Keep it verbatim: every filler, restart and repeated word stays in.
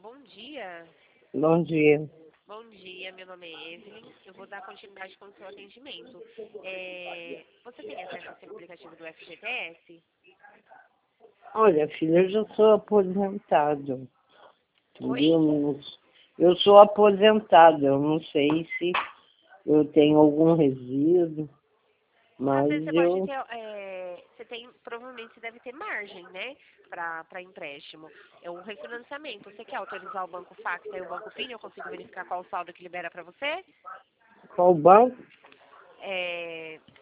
bom dia. Bom dia. Bom dia, meu nome é Evelyn. Eu vou dar continuidade com o seu atendimento. É, você tem acesso ao seu aplicativo do F G T S? Olha, filha, eu já sou aposentado. Oi? Entendeu? Eu sou aposentado. Eu não sei se eu tenho algum resíduo, Às mas vezes você pode eu... ter, é, você tem, provavelmente você deve ter margem, né, para empréstimo. É um refinanciamento. Você quer autorizar o Banco Facta e o Banco Fini? Eu consigo verificar qual o saldo que libera para você? Qual banco? É,